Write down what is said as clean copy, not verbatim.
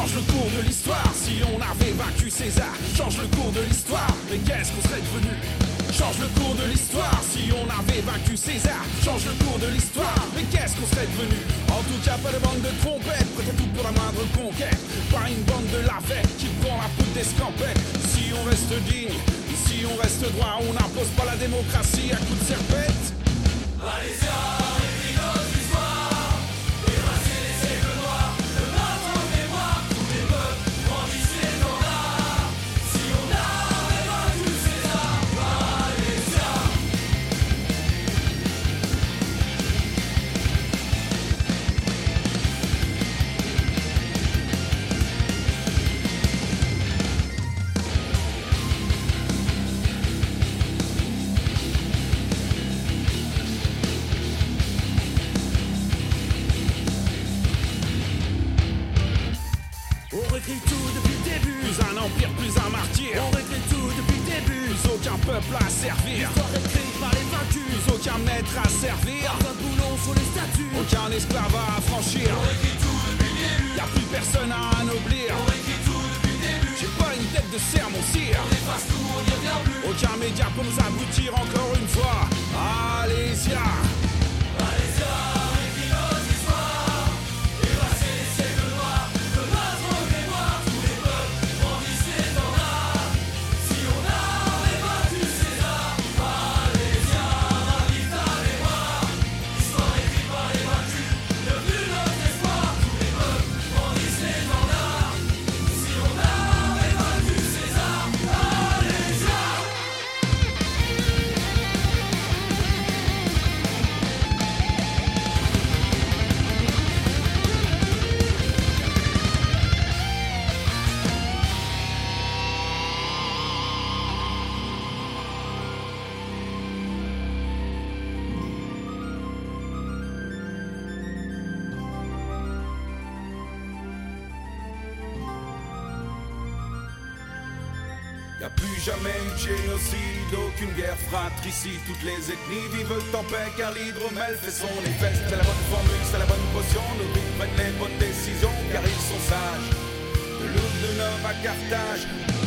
Change le cours de l'histoire si on avait vaincu César. Change le cours de l'histoire, mais qu'est-ce qu'on serait devenu? Change le cours de l'histoire si on avait vaincu César. Change le cours de l'histoire, mais qu'est-ce qu'on serait devenu? En tout cas pas de bande de trompettes, prêt à tout pour la moindre conquête. Pas une bande de lavets qui prend la poudre d'escampette. Si on reste digne, si on reste droit, on n'impose pas la démocratie à coups de serpette. Alésia, écrinos d'histoire, érasez les siècles noirs de notre mémoire. Tous les peuples brandissent l'étendard. Si on avait vaincu César, Alésia. On réécrit tout depuis le début, plus un empire, plus un martyr. On réécrit tout depuis le début, plus aucun peuple à servir. L'histoire écrite par les vaincus, Plus aucun maître à servir. un boulon sur les statues. Aucun esclave à affranchir. On écrit tout depuis le début, Y'a plus personne à anoblir. on écrit tout depuis le début. J'ai pas une tête de serre, mon cire. On efface tout, on n'y revient plus. Aucun média pour nous abrutir encore une fois. Alésia. Alésia, écrinos d'histoire, érasez les siècles noirs de notre mémoire. Tous les peuples brandissent l'étendard. Si on avait vaincu César, Alésia, ravive ta mémoire. L'histoire écrite par les vaincus, devenu notre espoir. Tous les peuples brandissent l'étendard. Si on avait vaincu César, Alésia. Y'a plus jamais eu de génocide, aucune guerre fratricide. Toutes les ethnies vivent en paix car l'hydromel fait son effet. C'est la bonne formule, c'est la bonne potion. Nos groupes prennent les bonnes décisions car ils sont sages. De l'Oud de Nov à Carthage,